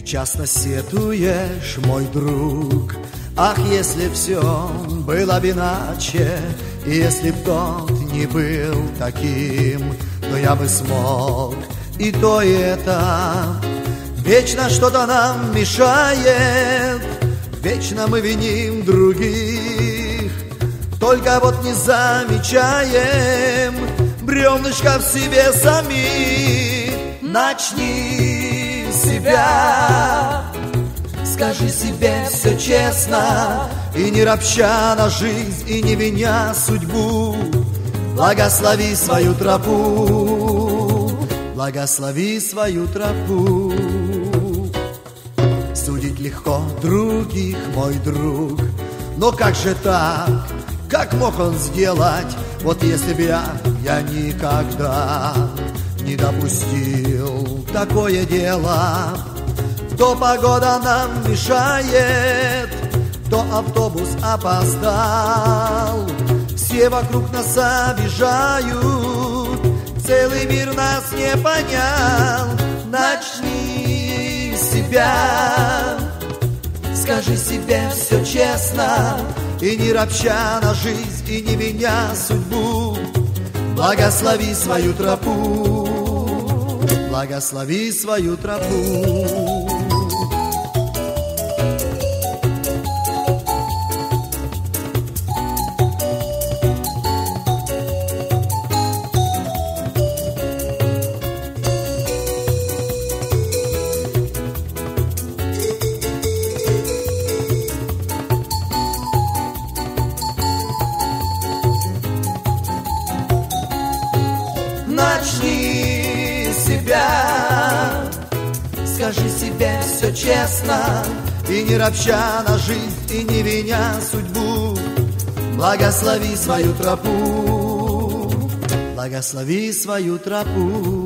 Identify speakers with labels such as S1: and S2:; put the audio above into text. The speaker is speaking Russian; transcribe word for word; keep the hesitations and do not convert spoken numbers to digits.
S1: часто сетуешь, мой друг. Ах, если все было бы иначе, и если б тот не был таким, но я бы смог и то, и это. Вечно что-то нам мешает, вечно мы виним других, только вот не замечаем бревнышко в себе самих. Начни с себя, скажи себе все честно, и не ропща на жизнь, и не виня судьбу. Благослови свою тропу, благослови свою тропу. Судить легко других, мой друг, но как же так, как мог он сделать? Вот если б я, я никогда не допустил такое дело. То погода нам мешает, то автобус опоздал, все вокруг нас обижают, целый мир нас не понял. Начни с себя, скажи себе все честно, и не ропща на жизнь, и не виня судьбу. Благослови свою тропу, благослови свою тропу. Начни с себя, скажи себе все честно, и не ропща на жизнь, и не виня судьбу. Благослови свою тропу, благослови свою тропу.